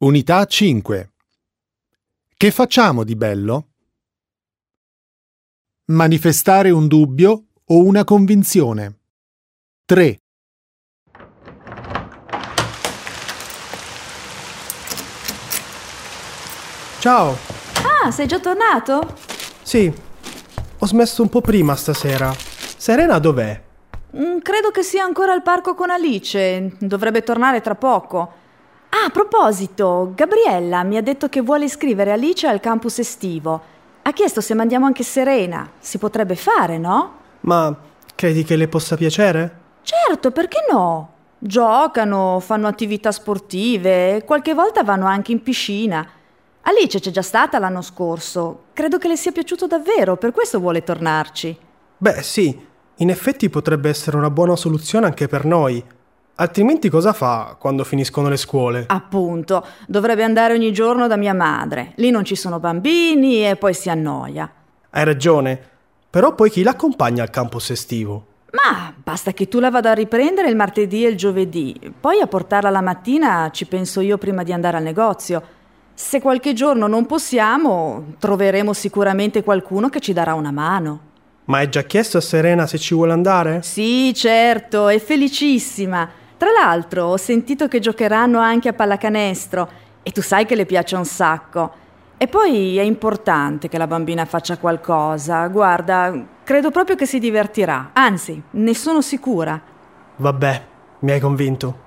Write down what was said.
Unità 5. Che facciamo di bello? Manifestare un dubbio o una convinzione. 3. Ciao. Ah, sei già tornato? Sì, ho smesso un po' prima stasera. Serena dov'è? Credo che sia ancora al parco con Alice. Dovrebbe tornare tra poco. Ah, a proposito, Gabriella mi ha detto che vuole iscrivere Alice al campus estivo. Ha chiesto se mandiamo anche Serena. Si potrebbe fare, no? Ma credi che le possa piacere? Certo, perché no? Giocano, fanno attività sportive, qualche volta vanno anche in piscina. Alice c'è già stata l'anno scorso. Credo che le sia piaciuto davvero, per questo vuole tornarci. Beh, sì, in effetti potrebbe essere una buona soluzione anche per noi. Altrimenti cosa fa quando finiscono le scuole? Appunto, dovrebbe andare ogni giorno da mia madre. Lì non ci sono bambini e poi si annoia. Hai ragione, però poi chi l'accompagna al campus estivo? Ma basta che tu la vada a riprendere il martedì e il giovedì. Poi a portarla la mattina ci penso io prima di andare al negozio. Se qualche giorno non possiamo, troveremo sicuramente qualcuno che ci darà una mano. Ma hai già chiesto a Serena se ci vuole andare? Sì, certo, è felicissima. Tra l'altro ho sentito che giocheranno anche a pallacanestro e tu sai che le piace un sacco. E poi è importante che la bambina faccia qualcosa. Guarda, credo proprio che si divertirà. Anzi, ne sono sicura. Vabbè, mi hai convinto.